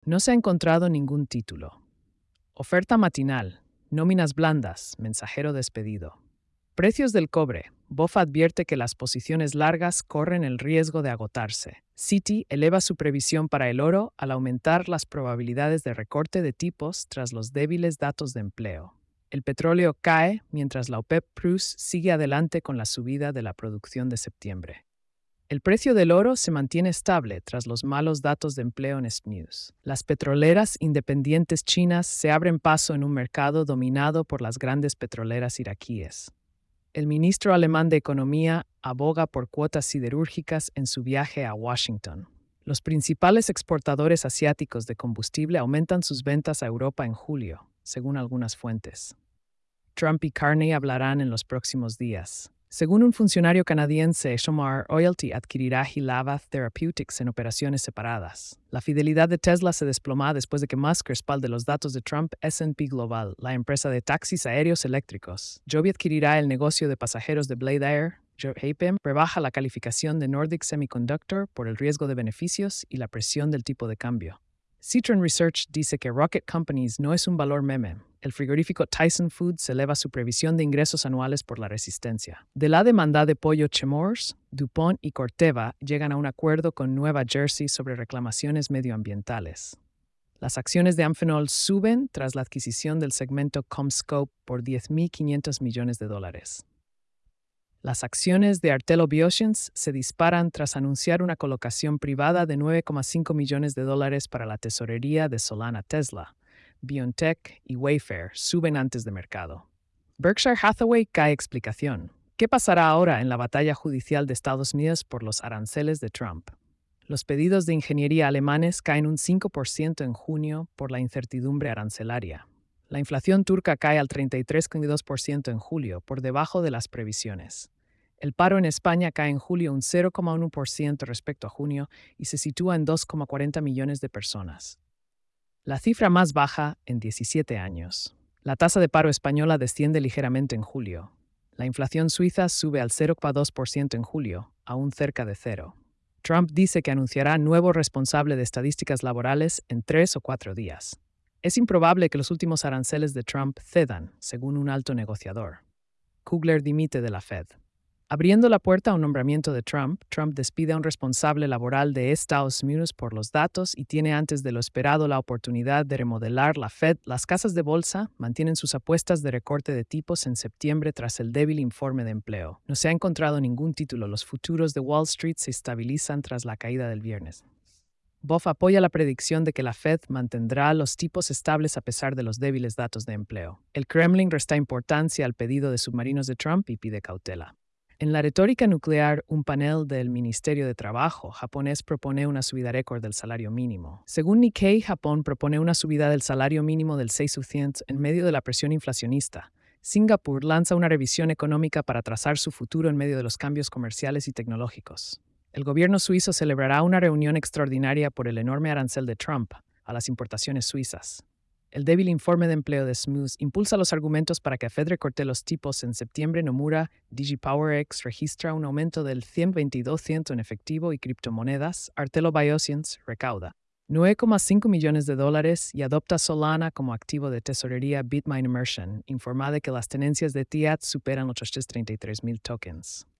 No se ha encontrado ningún título. Oferta matinal. Nóminas blandas. Mensajero despedido. Precios del cobre. BOF advierte que las posiciones largas corren el riesgo de agotarse. Citi eleva su previsión para el oro al aumentar las probabilidades de recorte de tipos tras los débiles datos de empleo. El petróleo cae mientras la OPEP Plus sigue adelante con la subida de la producción de septiembre. El precio del oro se mantiene estable tras los malos datos de empleo en SNews. Las petroleras independientes chinas se abren paso en un mercado dominado por las grandes petroleras iraquíes. El ministro alemán de Economía aboga por cuotas siderúrgicas en su viaje a Washington. Los principales exportadores asiáticos de combustible aumentan sus ventas a Europa en julio, según algunas fuentes. Trump y Carney hablarán en los próximos días. Según un funcionario canadiense, Shomar Royalty adquirirá Hilava Therapeutics en operaciones separadas. La fidelidad de Tesla se desploma después de que Musk respalde los datos de Trump. S&P Global, la empresa de taxis aéreos eléctricos. Joby adquirirá el negocio de pasajeros de Blade Air. JPM rebaja la calificación de Nordic Semiconductor por el riesgo de beneficios y la presión del tipo de cambio. Citron Research dice que Rocket Companies no es un valor meme. El frigorífico Tyson Foods eleva su previsión de ingresos anuales por la resistencia. De la demanda de pollo Chemours, DuPont y Corteva llegan a un acuerdo con Nueva Jersey sobre reclamaciones medioambientales. Las acciones de Amphenol suben tras la adquisición del segmento CommScope por $10.500 millones. Las acciones de Artelo Biotiens se disparan tras anunciar una colocación privada de $9.5 millones para la tesorería de Solana Tesla. BioNTech y Wayfair suben antes de mercado. Berkshire Hathaway cae explicación. ¿Qué pasará ahora en la batalla judicial de Estados Unidos por los aranceles de Trump? Los pedidos de ingeniería alemanes caen un 5% en junio por la incertidumbre arancelaria. La inflación turca cae al 33,2% en julio, por debajo de las previsiones. El paro en España cae en julio un 0,1% respecto a junio y se sitúa en 2,40 millones de personas. La cifra más baja en 17 años. La tasa de paro española desciende ligeramente en julio. La inflación suiza sube al 0,2% en julio, aún cerca de cero. Trump dice que anunciará nuevo responsable de estadísticas laborales en 3 o 4 días. Es improbable que los últimos aranceles de Trump cedan, según un alto negociador. Kugler dimite de la Fed. Abriendo la puerta a un nombramiento de Trump, Trump despide a un responsable laboral de Estados Unidos por los datos y tiene antes de lo esperado la oportunidad de remodelar la Fed. Las casas de bolsa mantienen sus apuestas de recorte de tipos en septiembre tras el débil informe de empleo. No se ha encontrado ningún título. Los futuros de Wall Street se estabilizan tras la caída del viernes. BOF apoya la predicción de que la Fed mantendrá los tipos estables a pesar de los débiles datos de empleo. El Kremlin resta importancia al pedido de submarinos de Trump y pide cautela. En la retórica nuclear, un panel del Ministerio de Trabajo japonés propone una subida récord del salario mínimo. Según Nikkei, Japón propone una subida del salario mínimo del 6% en medio de la presión inflacionista. Singapur lanza una revisión económica para trazar su futuro en medio de los cambios comerciales y tecnológicos. El gobierno suizo celebrará una reunión extraordinaria por el enorme arancel de Trump a las importaciones suizas. El débil informe de empleo de SMUS impulsa los argumentos para que Fed recorte los tipos en septiembre. Nomura DigiPowerX registra un aumento del 122% en efectivo y criptomonedas. Artelo Biotiens recauda $9,5 millones y adopta Solana como activo de tesorería. Bitmain Immersion informa de que las tenencias de TIAT superan los 33,000 tokens.